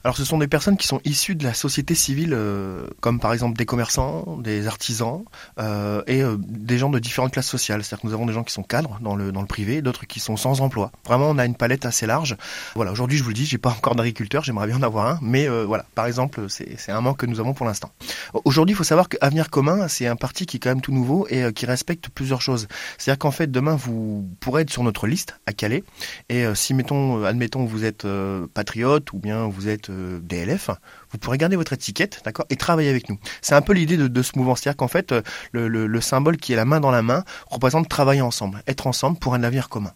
Alors ce sont des personnes qui sont issues de la société civile, comme par exemple des commerçants, des artisans des gens de différentes classes sociales. C'est-à-dire que nous avons des gens qui sont cadres dans le privé, d'autres qui sont sans emploi. Vraiment, on a une palette assez large. Voilà, aujourd'hui, je vous le dis, j'ai pas encore d'agriculteur, j'aimerais bien en avoir un, mais voilà, par exemple, c'est un manque que nous avons pour l'instant. Aujourd'hui, il faut savoir qu'Avenir Commun, c'est un parti qui est quand même tout nouveau et qui respecte plusieurs choses. C'est-à-dire qu'en fait, demain, vous pourrez être sur notre liste à Calais, et si admettons, vous êtes patriote ou bien vous êtes DLF, vous pourrez garder votre étiquette, d'accord, et travailler avec nous. C'est un peu l'idée de ce mouvement, c'est-à-dire qu'en fait, le symbole qui est la main dans la main représente travailler ensemble, être ensemble pour un avenir commun.